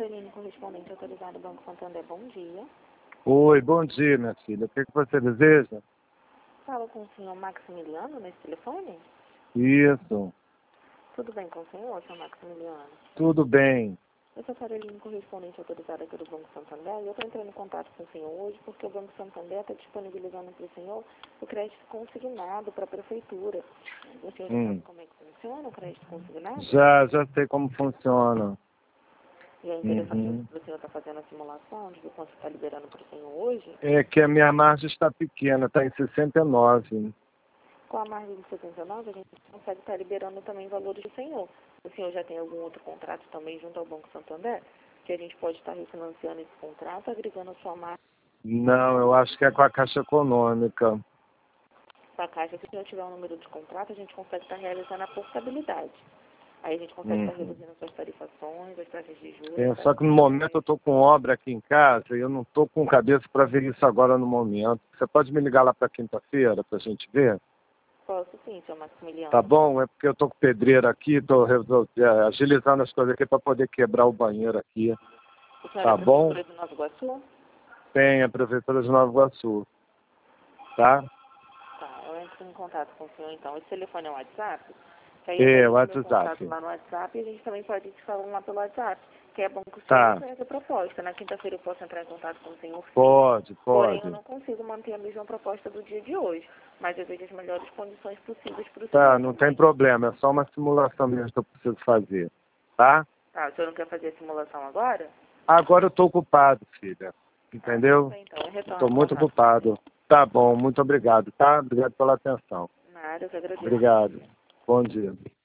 Caroline, correspondente autorizado do Banco Santander. Bom dia. Oi, bom dia, minha filha. O que você deseja? Falo com o senhor Maximiliano nesse telefone? Isso, Tudo bem com o senhor Maximiliano? tudo bem. Eu sou Caroline, correspondente autorizada aqui do Banco Santander, e eu estou entrando em contato com o senhor hoje porque o Banco Santander está disponibilizando para o senhor o crédito consignado para a prefeitura. O senhor já sabe como é que funciona o crédito consignado? Já sei como funciona. E é interessante que o senhor está fazendo a simulação de quanto está liberando para o senhor hoje. É que a minha margem está pequena, está em 69. Com a margem de 79, a gente consegue estar liberando também valores do senhor. O senhor já tem algum outro contrato também junto ao Banco Santander? Que a gente pode estar refinanciando esse contrato, agregando a sua margem Não, eu acho que é com a Caixa Econômica. para a Caixa. Se o senhor tiver um número de contrato, a gente consegue estar realizando a portabilidade. Aí a gente consegue estar reduzindo as suas tarifações, as taxas de juros. É, só que no momento eu estou com obra aqui em casa e eu não estou com cabeça para ver isso agora no momento. Você pode me ligar lá para quinta-feira para a gente ver? Posso sim, senhor Maximiliano. Tá bom? É porque eu estou com pedreiro aqui, estou agilizando as coisas aqui para poder quebrar o banheiro aqui. O senhor Tá é bom? prefeitura de Nova Iguaçu? Tem a Prefeitura de Nova Iguaçu. Tá? Tá, eu entro em contato com o senhor então. Esse telefone é o WhatsApp? Que aí É, eu o meu contato WhatsApp. lá no WhatsApp e a gente também pode te falar lá pelo WhatsApp. Que é bom que o senhor Tá. conheça a proposta. Na quinta-feira eu posso entrar em contato com o senhor sim. Pode. Porém, eu não consigo manter a mesma proposta do dia de hoje. Mas eu vejo as melhores condições possíveis para o Tá, senhor não também. tem problema. É só uma simulação mesmo que eu preciso fazer. Tá? Tá, o senhor não quer fazer a simulação agora? Agora eu estou ocupado, filha. Entendeu? Bem, então, eu retorno Estou em muito contato com o ocupado. senhor. Tá bom, muito obrigado, tá? Obrigado pela atenção. Nada, eu que agradeço. Bom Obrigado. dia. Bom dia.